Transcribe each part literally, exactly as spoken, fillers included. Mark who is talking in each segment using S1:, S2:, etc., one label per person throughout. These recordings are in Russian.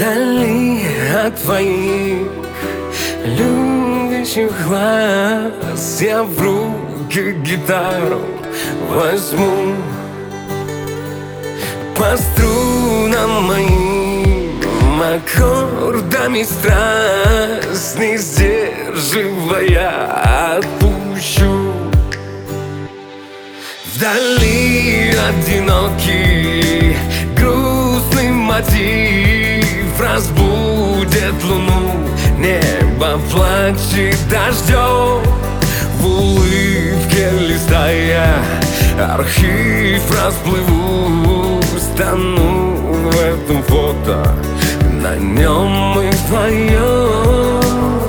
S1: Вдали от твоих любящих глаз я в руки гитару возьму, по струнам моим аккордами страсть не сдерживая отпущу. Вдали одинокий грустный мотив разбудит луну, небо плачет дождем, в улыбке листая архив расплывусь, тону в этом фото, на нем мы вдвоем.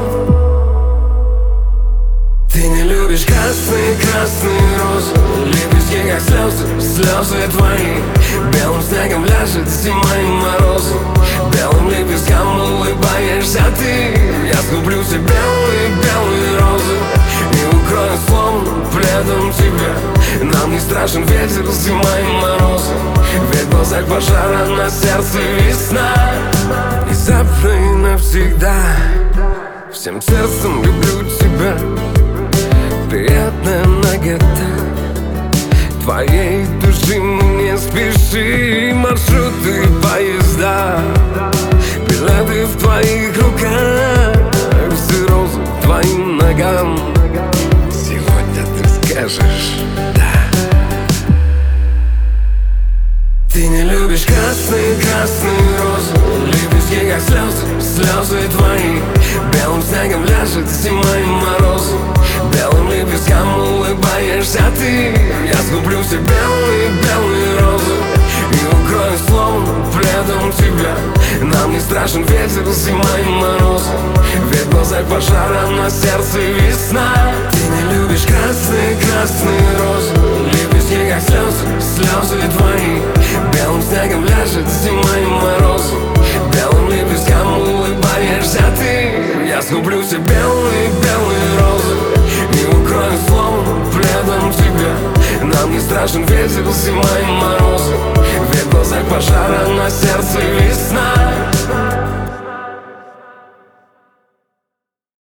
S1: Ты не любишь красные, красные розы, лепестки как слезы, слезы твои. Белым снегом ляжет зима и морозы, белым лепесткам улыбаешься ты. Я скуплю себе белые, белые розы и укрою словно пледом тебя. Нам не страшен ветер, зима и морозы, ведь в глазах пожара, на сердце весна. Внезапно и навсегда всем сердцем люблю тебя. Приятная нагота твоей души, мы не спешим. Маршруты, поезда, билеты в твоих руках, все розы к твоим ногам. Сегодня ты скажешь да. Ты не любишь красные, красные розы, лепестки как слезы, слезы твои. Белым снегом ляжет зима и морозы, белым лепесткам улыбаешься ты. Я скуплю себе белые, белые розы и укрою словно пледом тебя. Нам не страшен ветер, зима и морозы, ведь в глазах пожара, на сердце весна. Ты не любишь красные, красные розы, лепестки как слезы, слезы твои. Белым снегом ляжет зима и морозы, белым лепесткам улыбаешься ты. Я скуплю себе белые, белые розы и укрою словно пледом тебя. Нам не страшен ветер, зима и морозы, ведь в глазах пожара, на сердце весна.